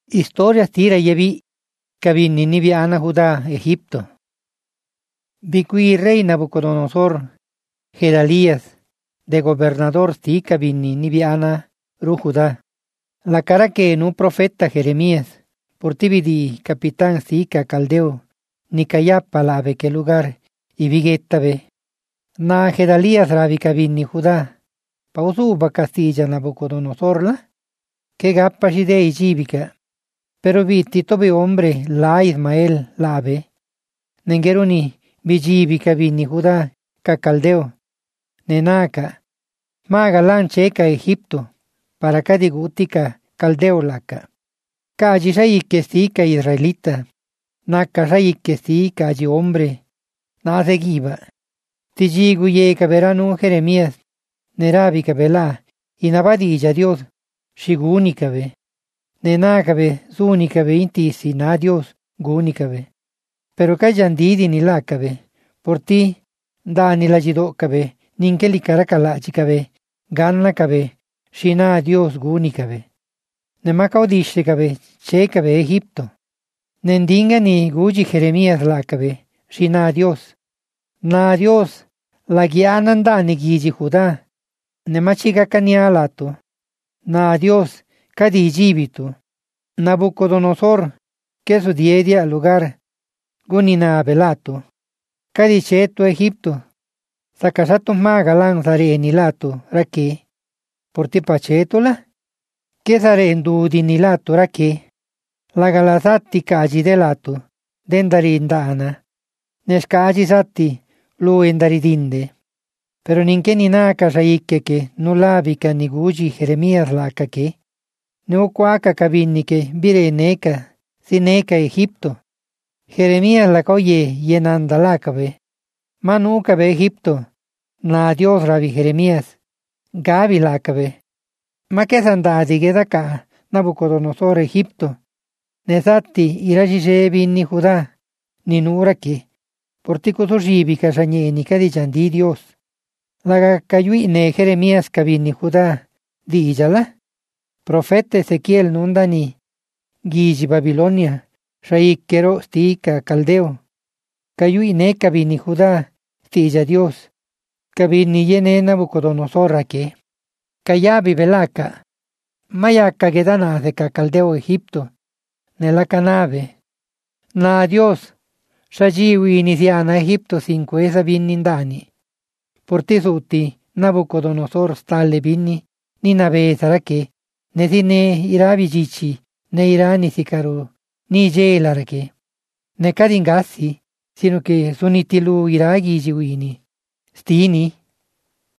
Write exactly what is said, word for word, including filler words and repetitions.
Historia tira yevi kabini ni viana Judá Egipto. Bicui rey Nabucodonosor Gedalías de gobernador sti kabini ni viana ru Judá. La cara que nu profeta Jeremías por tibidi capitán sika caldeo ni cayapa la que lugar y vigetabe. Na Gedalías rabi kabini Judá. Pausuba Castilla Nabucodonosor la que gappa shidei jibika. Pero viti tobe hombre la Ismael labe. Nengeruni bijibi kabini Judá ka caldeo. Nenaka. Maga lancheca Egipto. Para kadigutika caldeo laka. Kaji shaike sika israelita. Naka shaike sika aji hombre. Na seguiba. Tijigu yeka verano Jeremías. Nerabi kabela. Inabadija Dios. Shigunika Nenakabe, zunikabe intisi na Dios, gunikabe. Pero kayandidi ni lakabe, por ti, da ni la jidokabe, ninkeli karakalachikabe, ganakabe, shina Dios gunikabe. Nemakaudishikabe, chekabe Egipto. Nendinga ni guji Jeremías lakabe, shina Dios. Na Dios, la guiananda ni giji Judá. Nemachiga kanialato. Na Dios, Kadi jibitu. Nabucodonosor, que su diedia lugar, gunina belato. Kadi cheto Egipto. Sakasato magalan sare enilato, rake. Por ti pachetola. Que sare endudi nilato, rake. La galasati kaji delato, dendari indana. Neskaji sati, lu endari dinde. Pero ninke ni naka saike que no labika ni guji Jeremías laka que. No cuaca cabinike, vire neca, sineca Egipto. Jeremías la coye yenanda lacabe. Manu cabe Egipto. Na Dios rabi Jeremías. Gabi lacabe. Ma que sandadi gedaka, Nabucodonosor Egipto. Nesati irajise ni Judá. Ni nuraki. Portico surjibi casanyeni cadijandi Dios. Laga cayui ne Jeremías cabini Judá. Dijala. Profeta Ezequiel nundani, Giji Babilonia, Shaikero stika caldeo. Cayui ne cabini Judá, stilla Dios. Cabini yene Nabucodonosor que. Cayabi velaka. Maya cagedana de caldeo Egipto. Nela canabe. Na Dios. Shajiwi iniciana Egipto cinco esa binindani. Por tisuti Nabucodonosor stale bini, ni nave sarake. Nedine irabi jichi, ne irani sikaru, ni jelarake. Ne kadingasi, sino que sunitilu iragi jiwini. Stini.